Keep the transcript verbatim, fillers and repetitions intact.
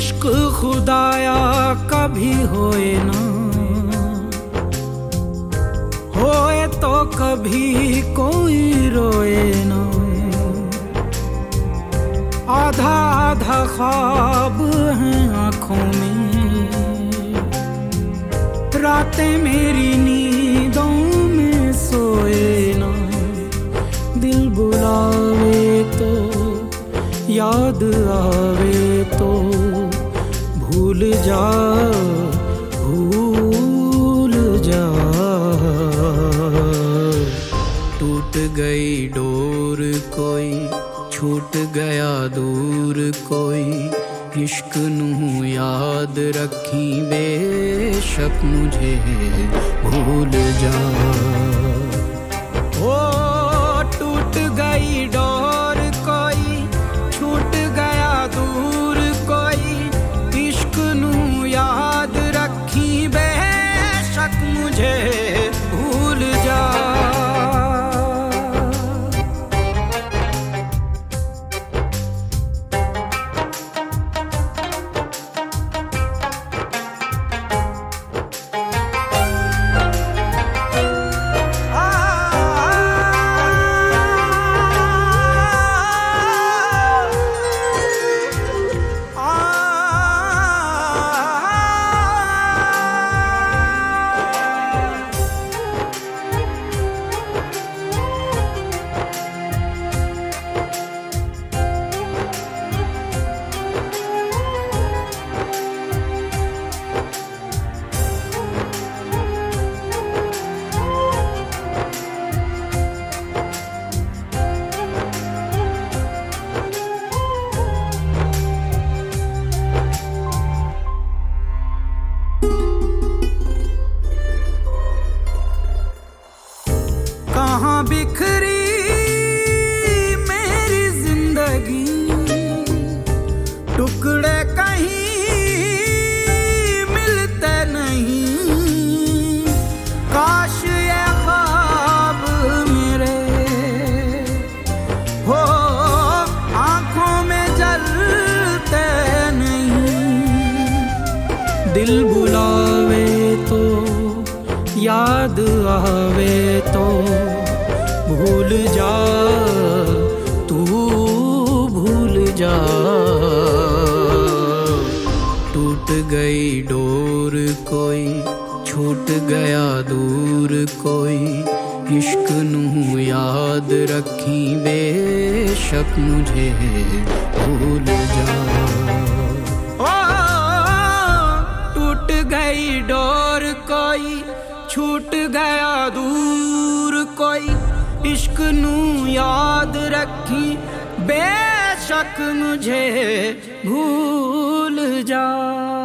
इश्क खुदाया कभी होए ना, होए तो कभी कोई रोए ना। आधा आधा ख्वाब हैं आँखों में, रातें मेरी नींदों में सोए ना। दिल बुलावे तो याद आवे तो भूल जा, भूल जा। टूट गई डोर कोई, छूट गया दूर कोई, इश्क नू याद रखी बेशक मुझे भूल जा। ओ टूट गई डोर कोई, छूट गया दूर कोई, इश्क नू याद रखी बेशक मुझे भूल जा। कहाँ बिखरी मेरी जिंदगी, टुकड़े कहीं मिलते नहीं। काश ये ख्वाब मेरे हो आँखों में जलते नहीं। दिल बुलावे तो याद आवे तो भूल जा, तू भूल जा। टूट गई डोर कोई, छूट गया दूर कोई, इश्क नू याद रखी बेशक मुझे भूल जा। ओ टूट गई डोर कोई, छूट गया दूर कोई, इश्क नू याद रखी बेशक मुझे भूल जा।